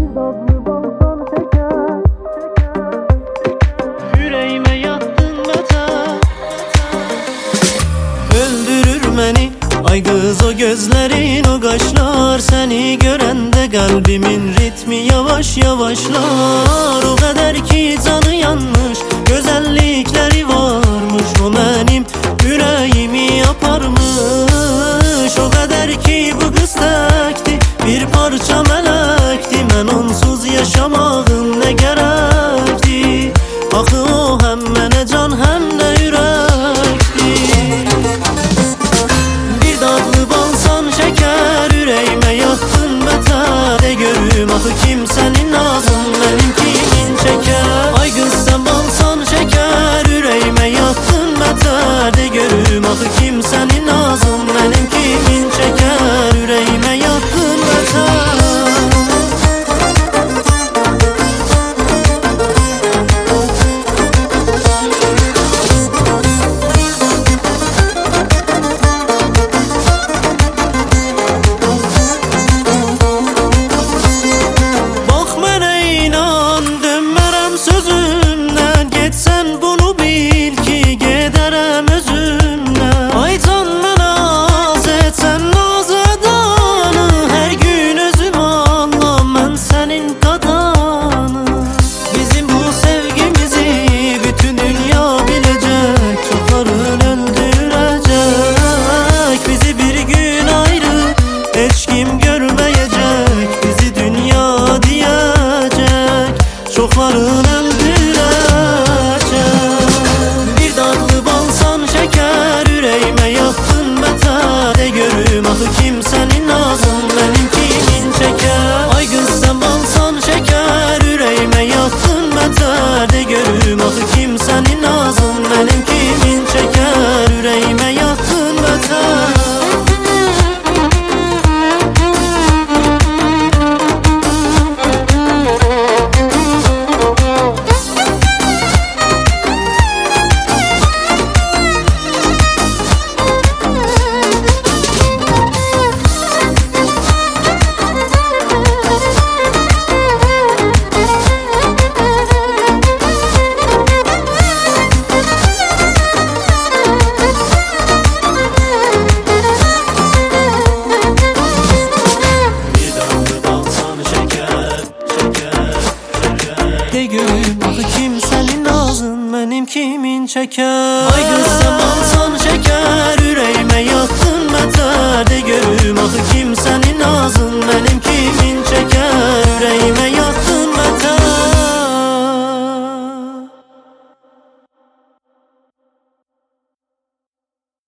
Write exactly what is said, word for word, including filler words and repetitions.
tatlı balsan şeker, yüreğime yattın beter. Öldürür beni ay kız o gözlerin, o kaşlar. Seni görende kalbimin ritmi yavaş yavaşlar. O kadar ki canı yanmış, güzellikleri varmış. O benim yüreğimi yaparmış. O kadar ki bu kız tekti, bir parça melekti. Ben onsuz yaşamağım ne gerekti. Axı o hem mene can hem de yürekti. Bir dadlı balsan şeker, yüreğime yaktın beter. De görüm axı kimsenin nazın benim kimin çeker. Ay kız sen balsan şeker, yüreğime yaktın beter. De görüm axı kimsenin nazın benim kimin çeker. Yüreğime yaktın beter. Çokların öldürecek. Bir dadlı balsan şeker, yüreğime yaktın beter. De görüm axı kimsenin nazın benim kimin çeker. Ay kız sen balsan şeker, yüreğime yaktın beter. De görüm axı kimsenin nazın benim kimin çeker. Yüreğime yaktın beter. De görüm axı kimsenin nazın benim kimin çeker. Ay kız